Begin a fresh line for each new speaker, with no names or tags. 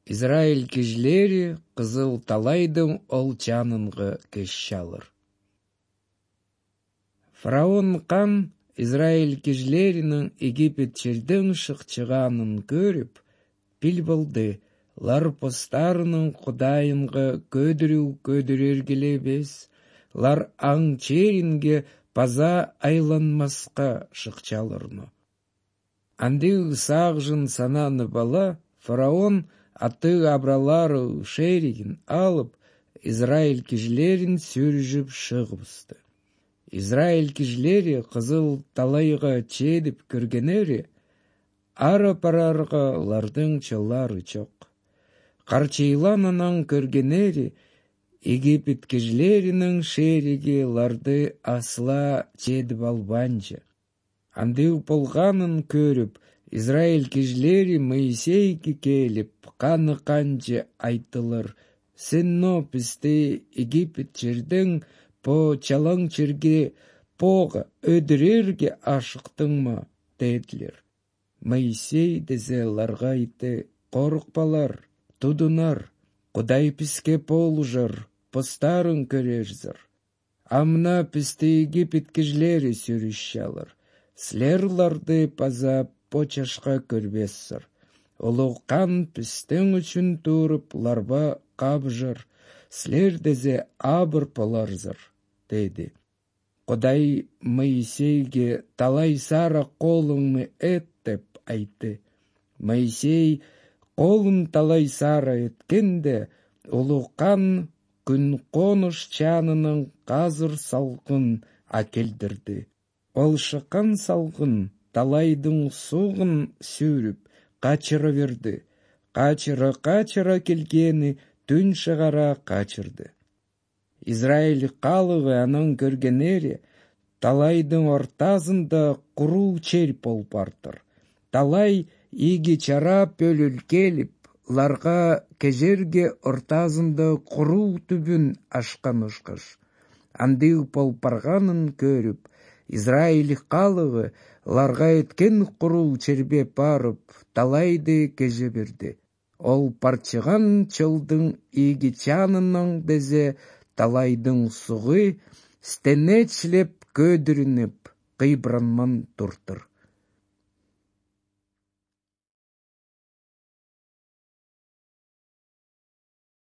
Израиль кижлери кызыл талайдың олчанынғы кешшалыр. Фараон қан Израиль кижлерінің Египет чердің шықчығанын көріп, піл болды, лар постарының құдайынғы көдірергіле бес, лар аң черінге паза айланмасқа шықчалырны. Анды сағжын сананы бала, фараон аты абралары шерігін алып, Израиль кижлерін сүржіп шығыбысты. Израиль кижлері қызыл талайға чедіп кіргенері, ара парарға лардың чылары чоқ. Қарчайланынан кіргенері, Египет кижлерінің шеріге ларды асла чедіп албанчы. Анды болғанын көріп, Израиль кижлері Моисейге келіп, қаны қанчы айтылыр, сенно пісті Египет чердің по чалаң черге поға өдірерге ашықтың ма, деділер. Моисей дезе ларға айты, қорықпалар, тудынар, құдай піске полжыр, постарын көрерзір. Амна пісті Египет кижлері сүрішшалыр, слерларды паза почашқа көрбессір. Олуған пістің үшін тұрып ларба қабжыр, слер дезе абыр поларзыр, деді. Құдай Моисейге талай сара қолыңны еттіп айты. Моисей қолын талай сара еткенде, олуған күн қоныш чанының қазір салғын акелдірді. Ол шыққан салғын талайдың суғын сүріп, қачыра верді. Қачыра келгені түн шығара қачырды. Израиль қалығы анын көргенері, талайдың ортазында құру чер полпартыр. Талай игі чара пөліл келіп, ларға кежерге ортазында құру түбін ашқан ұшқыш. Анды полпарғанын көріп, Израиль қалығы ларға еткен құру чербе парып, талайды кеже берді. Ол парчыған чылдың игі чанының дезе талайдың суғы стенечлеп көдірініп қибранман тұртыр.